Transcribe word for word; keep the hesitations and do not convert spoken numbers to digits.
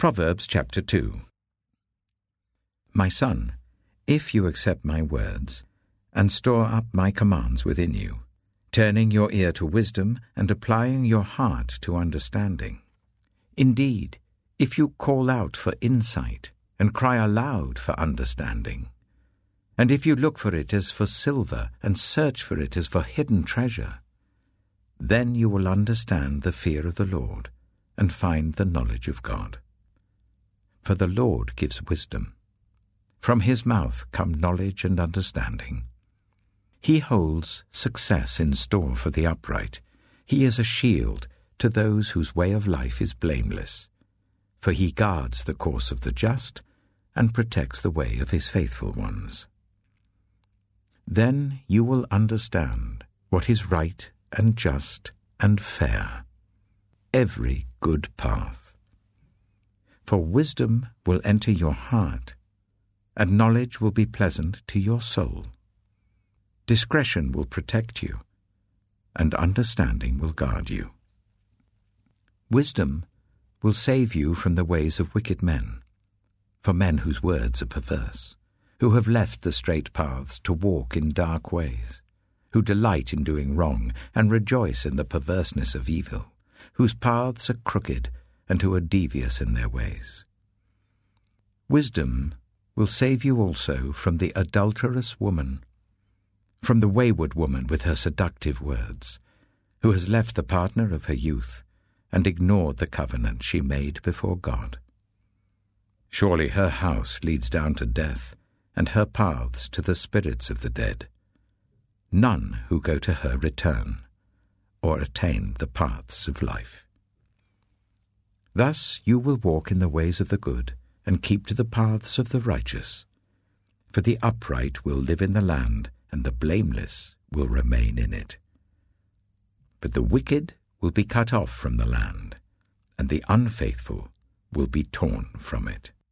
Proverbs chapter two. My son, if you accept my words, and store up my commands within you, turning your ear to wisdom and applying your heart to understanding. Indeed, if you call out for insight and cry aloud for understanding, and if you look for it as for silver and search for it as for hidden treasure, then you will understand the fear of the Lord and find the knowledge of God. For the Lord gives wisdom. From his mouth come knowledge and understanding. He holds success in store for the upright. He is a shield to those whose way of life is blameless. For he guards the course of the just and protects the way of his faithful ones. Then you will understand what is right and just and fair, every good path. For wisdom will enter your heart, and knowledge will be pleasant to your soul. Discretion will protect you, and understanding will guard you. Wisdom will save you from the ways of wicked men, for men whose words are perverse, who have left the straight paths to walk in dark ways, who delight in doing wrong and rejoice in the perverseness of evil, whose paths are crooked and who are devious in their ways. Wisdom will save you also from the adulterous woman, from the wayward woman with her seductive words, who has left the partner of her youth and ignored the covenant she made before God. Surely her house leads down to death, and her paths to the spirits of the dead. None who go to her return, or attain the paths of life. Thus you will walk in the ways of the good, and keep to the paths of the righteous. For the upright will live in the land, and the blameless will remain in it. But the wicked will be cut off from the land, and the unfaithful will be torn from it.